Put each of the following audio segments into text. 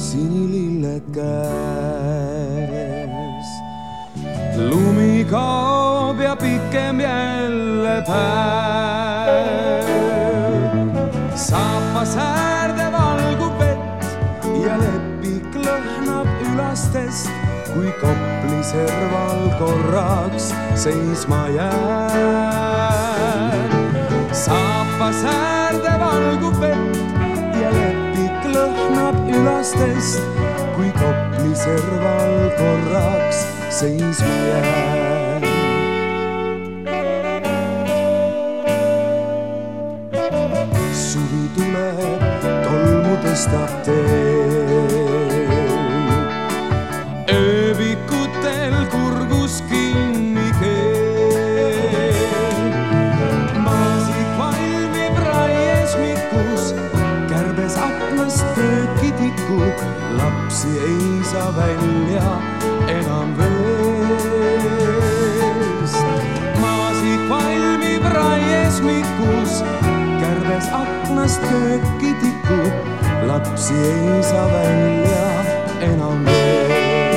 sinililled käes. Lumi kaob ja pikem jälle päev. Saapas äärde valgub vett ja lepik lõhnab ülastest, kui Kopli serval korraks seisma jään. Saapas äärde valgub vett ja lepik lõhnab ülastest, kui Kopli serval korraks seisma jään. Suvi tuleb, tolmu tõstab teel. Ööbikutel kurgus kinni keel. Maasik valmib raies mikus, kärbes aknast kööki tikub, lapsi ei saa välja enam vööst. Maasik valmib raies mikus, kärbes aknast kööki tikub, lapsi ei saa välja enam vööst.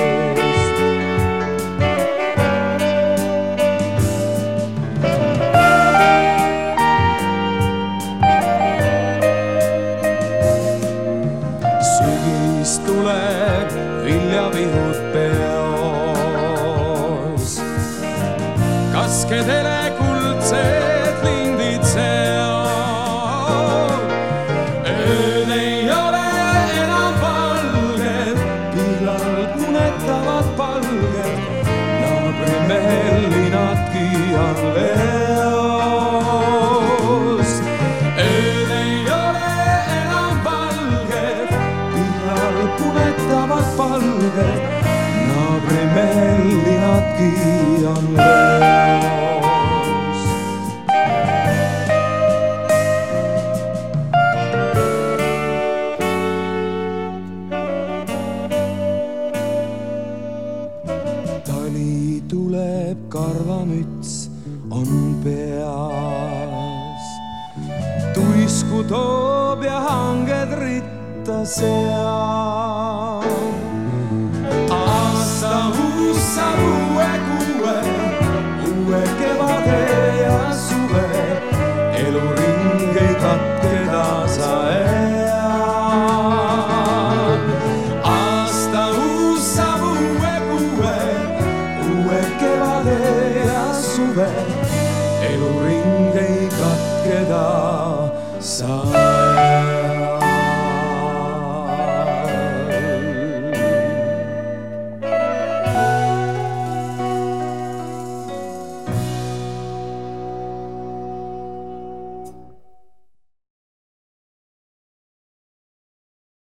Sügis tuleb, viljavihud peos, kaskedele kuldsed lindid seob. Ööd ei ole enam valged, pillal punetavad palged, naabrimehel linadki on leos. Ööd ei ole enam valged, pillal punetavad palged, naabrimehel linadki on leos. Tali tuleb, karvamüts on peas, tuisku toob ja hanged ritta seab. Aasta uus saab uue kuue, uue kevade ja suve, eluring ei katkeda sa ead. Aasta uus saab uue kuue, uue kevade ja suve, eluring ei katkeda sa ead.